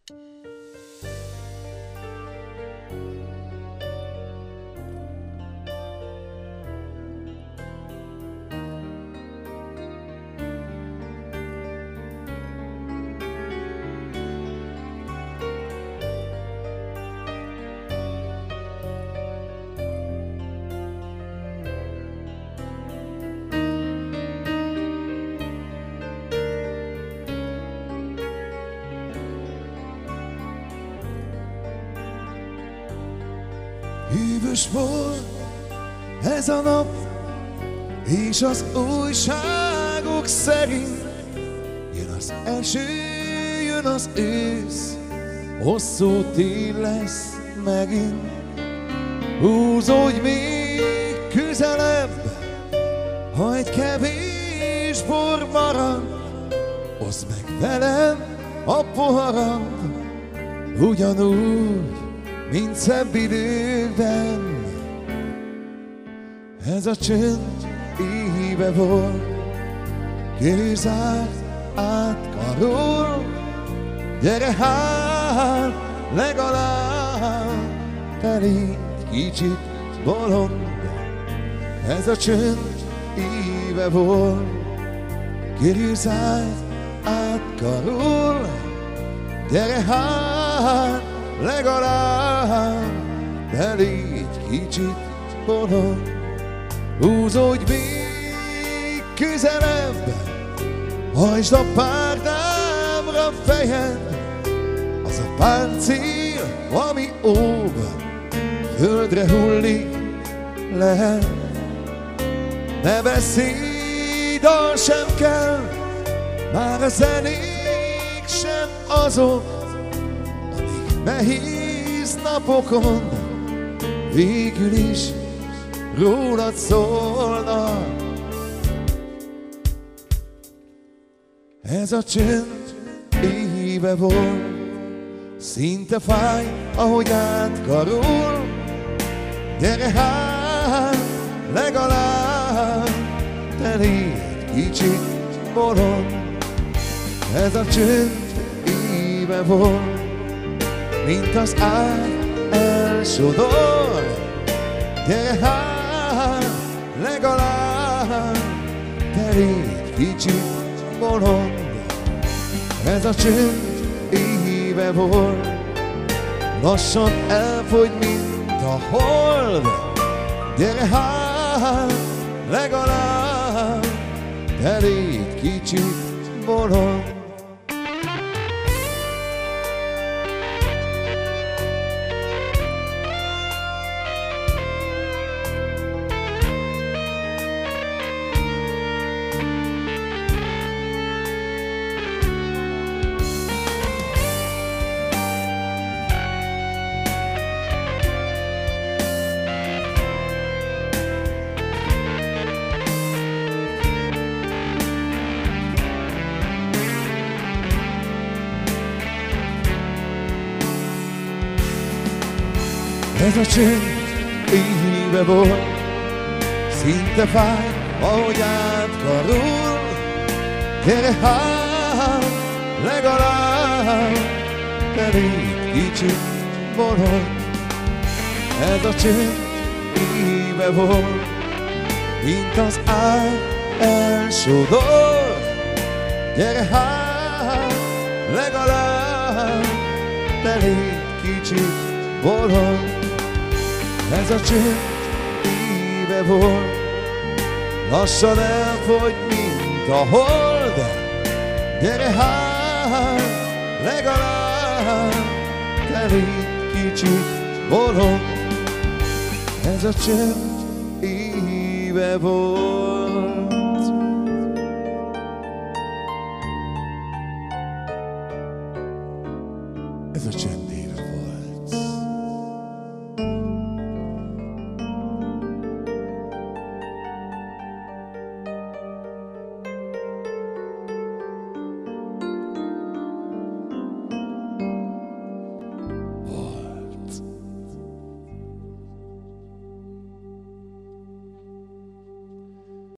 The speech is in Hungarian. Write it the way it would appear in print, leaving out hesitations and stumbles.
Hűvös volt ez a nap, és az újságok szerint jön az eső, jön az ősz, hosszú tél lesz megint. Húzódj még közelebb, ha egy kevés bor marad, oszd meg velem a poharam, ugyanúgy, mint szebb időkben. Ez a csönd éve volt, kézárt átkarol. Gyere hát, legalább te légy kicsit bolond. Ez a csönd éve volt, kézárt átkarol. Gyere hát, legalább te légy kicsit bolond. Húzódj még közelebb, hajtsd a párdámra fejed, az a páncél, ami óv, földre hullik lehet. Ne beszélj, dal sem kell, már a zenék sem azok, amíg nehéz napokon végül is rólad szólnak. Ez a csönd éve volt, szinte fáj, ahogy átkarol. Gyere hát, legalább te légy kicsit bolond. Ez a csönd éve volt, mint az ág elsodor. Gyere hát, legalább te légy kicsit bolond. Ez a csönd éve volt, lassan elfogy, mint a hold. Gyere hát, legalább te légy kicsit bolond. Ez a csönd éve volt, szinte fáj, ahogy átkarol. Gyere hát, legalább te légy kicsit bolond. Ez a csönd éve volt, mint az ág elsodor. Gyere hát, legalább te légy kicsit bolond. Ez a csönd éve volt, lassan elfogy, mint a hold. Gyere hát, legalább te légy kicsit bolond. Ez a csönd éve volt. Ez a csönd